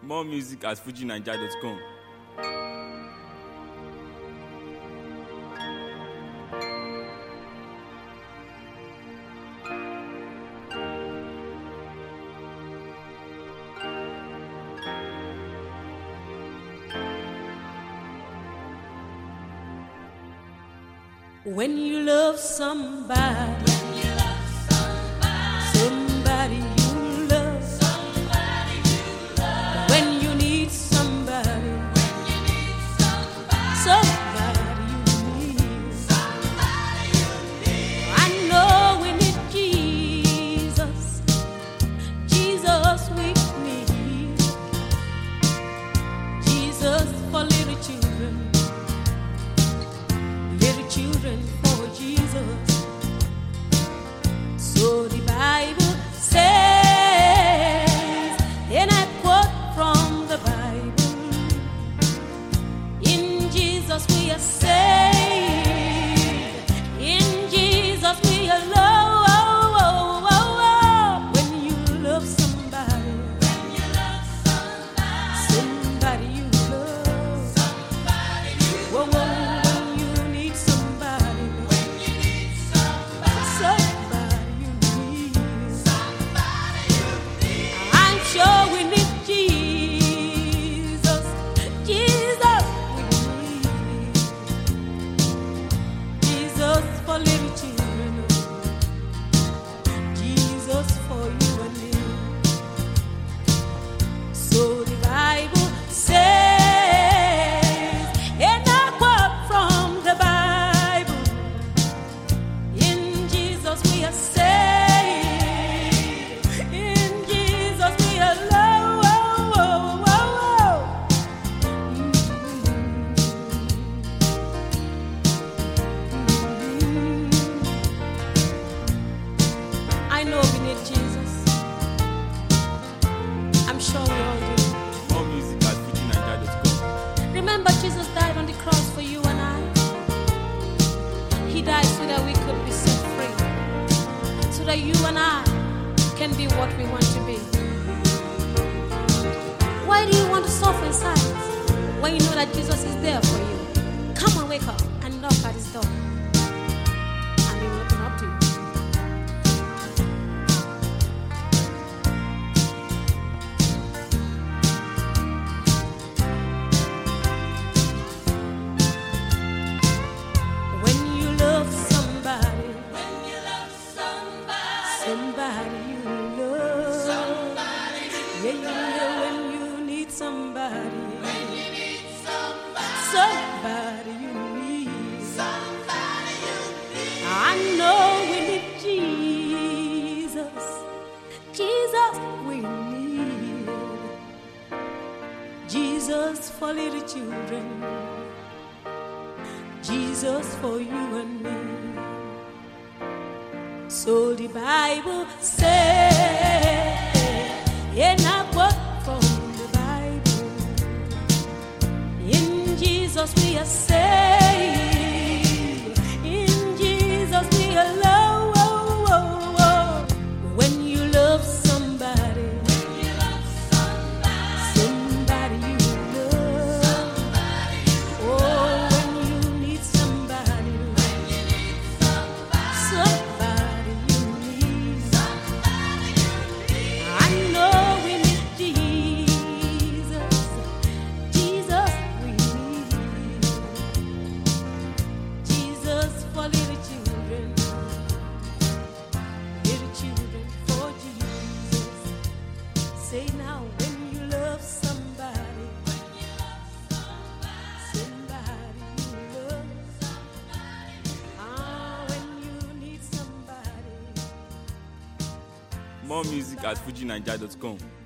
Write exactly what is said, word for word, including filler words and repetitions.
More music at fuji naija dot com. When you love somebody, when you love somebody, somebody you love, somebody you love. When you need somebody, when you need somebody, somebody you need, somebody you need. I know we need Jesus, Jesus we need, Jesus for little children. Little children for Jesus. So the Bible says, and I quote from the Bible, in Jesus we are saved, in Jesus we are loved. When you love somebody, when you love somebody, somebody you love, somebody you whoa, whoa. More music at fuji naija dot com. Remember, Jesus died on the cross for you and I. He died so that we could be set free, so that you and I can be what we want to be. Why do you want to suffer in silence when you know that Jesus is there for you? Come and wake up and knock at his door, and he will open up to you. Somebody you love, somebody you yeah, yeah, yeah, when you need somebody, when you need somebody, somebody you need, somebody you need. I know we need Jesus, Jesus we need, Jesus for little children, Jesus for you and me. So the Bible says, and I quote from the Bible, in Jesus we are saved, in Jesus we are loved. When you love somebody, when you love somebody, somebody you love, somebody you love. Oh, when you need somebody, when you need somebody, somebody. Say now, when you love somebody, when you love somebody, somebody you love, somebody. Ah, when you need somebody. More music at fuji naija dot com.